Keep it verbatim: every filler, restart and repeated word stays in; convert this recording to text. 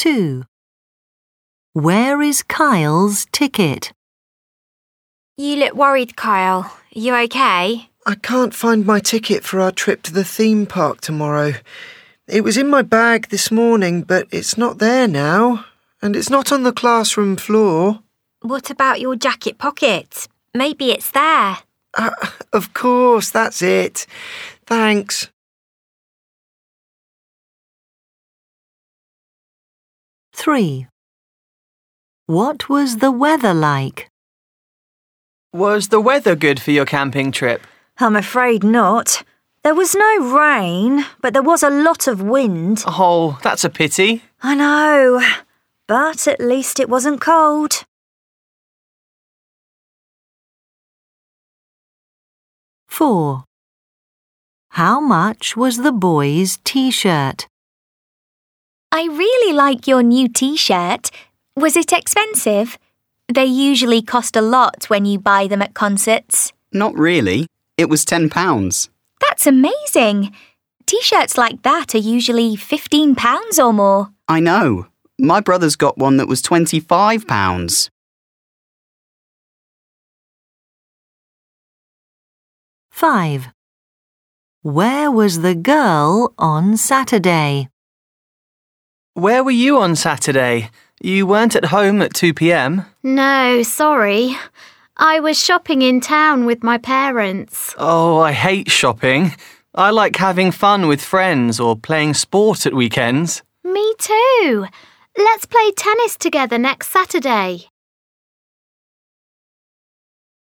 two. Where is Kyle's ticket? You look worried, Kyle. Are you okay? I can't find my ticket for our trip to the theme park tomorrow. It was in my bag this morning, but it's not there now. And it's not on the classroom floor. What about your jacket pocket? Maybe it's there. Uh, of course, that's it. Thanks. three. What was the weather like? Was the weather good for your camping trip? I'm afraid not. There was no rain, but there was a lot of wind. Oh, that's a pity. I know, but at least it wasn't cold. four. How much was the boy's t-shirt? I really like your new t-shirt. Was it expensive? They usually cost a lot when you buy them at concerts. Not really. It was ten pounds. That's amazing. T-shirts like that are usually fifteen pounds or more. I know. My brother's got one that was twenty-five pounds. five. Where was the girl on Saturday? Where were you on Saturday? You weren't at home at two p.m. No, sorry. I was shopping in town with my parents. Oh, I hate shopping. I like having fun with friends or playing sport at weekends. Me too. Let's play tennis together next Saturday.